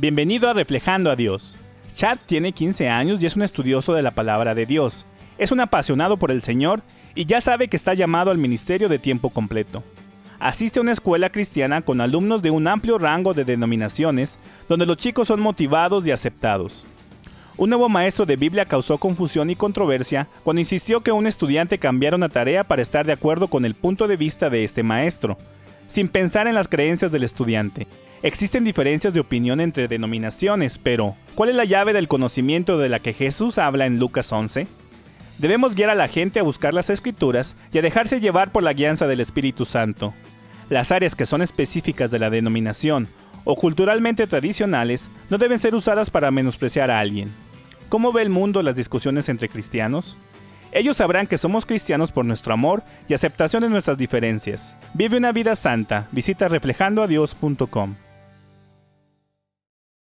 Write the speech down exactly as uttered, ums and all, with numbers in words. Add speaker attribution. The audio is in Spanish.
Speaker 1: Bienvenido a Reflejando a Dios. Chad tiene quince años y es un estudioso de la palabra de Dios. Es un apasionado por el Señor y ya sabe que está llamado al ministerio de tiempo completo. Asiste a una escuela cristiana con alumnos de un amplio rango de denominaciones, donde los chicos son motivados y aceptados. Un nuevo maestro de Biblia causó confusión y controversia cuando insistió que un estudiante cambiara una tarea para estar de acuerdo con el punto de vista de este maestro, sin pensar en las creencias del estudiante. Existen diferencias de opinión entre denominaciones, pero ¿cuál es la llave del conocimiento de la que Jesús habla en Lucas once? Debemos guiar a la gente a buscar las Escrituras y a dejarse llevar por la guianza del Espíritu Santo. Las áreas que son específicas de la denominación o culturalmente tradicionales no deben ser usadas para menospreciar a alguien. ¿Cómo ve el mundo las discusiones entre cristianos? Ellos sabrán que somos cristianos por nuestro amor y aceptación de nuestras diferencias. Vive una vida santa. Visita reflejando a dios punto com.